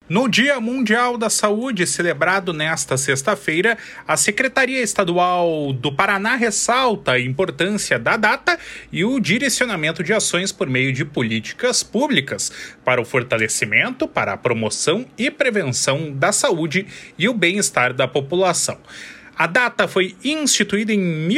No Dia Mundial da Saúde, celebrado nesta sexta-feira, a Secretaria Estadual do Paraná ressalta a importância da data e o direcionamento de ações por meio de políticas públicas para o fortalecimento, para a promoção e prevenção da saúde e o bem-estar da população. A data foi instituída em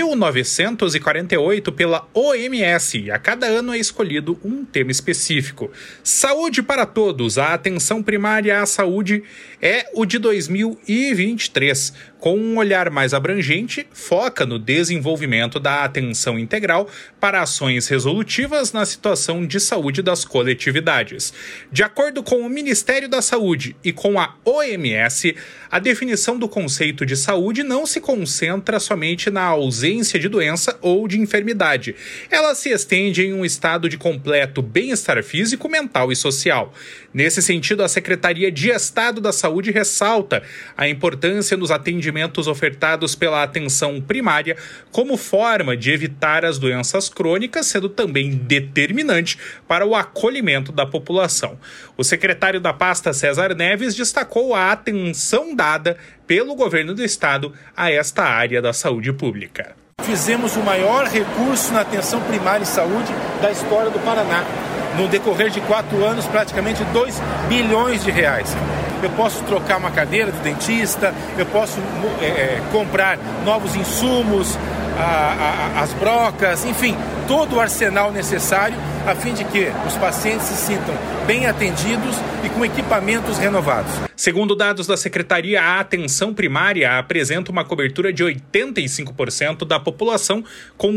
1948 pela OMS e a cada ano é escolhido um tema específico. Saúde para todos, a atenção primária à saúde é o de 2023. Com um olhar mais abrangente, foca no desenvolvimento da atenção integral para ações resolutivas na situação de saúde das coletividades. De acordo com o Ministério da Saúde e com a OMS, a definição do conceito de saúde não se concentra somente na ausência de doença ou de enfermidade. Ela se estende em um estado de completo bem-estar físico, mental e social. Nesse sentido, a Secretaria de Estado da Saúde ressalta a importância nos atendimentos ofertados pela atenção primária como forma de evitar as doenças crônicas, sendo também determinante para o acolhimento da população. O secretário da pasta, César Neves, destacou a atenção dada pelo governo do estado a esta área da saúde pública. Fizemos o maior recurso na atenção primária em saúde da história do Paraná. No decorrer de 4 anos, praticamente 2 bilhões de reais. Eu posso trocar uma cadeira do dentista, eu posso comprar novos insumos, as brocas, enfim, todo o arsenal necessário a fim de que os pacientes se sintam bem atendidos e com equipamentos renovados. Segundo dados da Secretaria, a atenção primária apresenta uma cobertura de 85% da população, com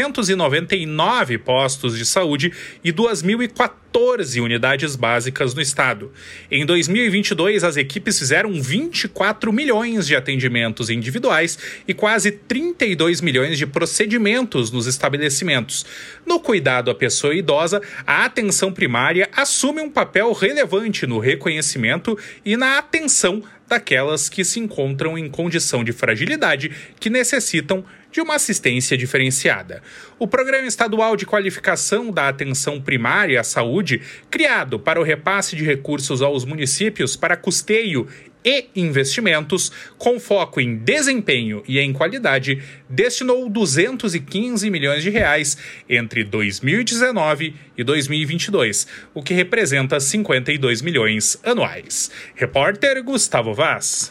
699 postos de saúde e 2.014 unidades básicas no estado. Em 2022, as equipes fizeram 24 milhões de atendimentos individuais e quase 32 milhões de procedimentos nos estabelecimentos. No cuidado à pessoa idosa, a atenção primária assume um papel relevante no reconhecimento e na atenção daquelas que se encontram em condição de fragilidade que necessitam de uma assistência diferenciada. O Programa Estadual de Qualificação da Atenção Primária à Saúde, criado para o repasse de recursos aos municípios para custeio e investimentos, com foco em desempenho e em qualidade, destinou 215 milhões de reais entre 2019 e 2022, o que representa 52 milhões anuais. Repórter Gustavo Vaz.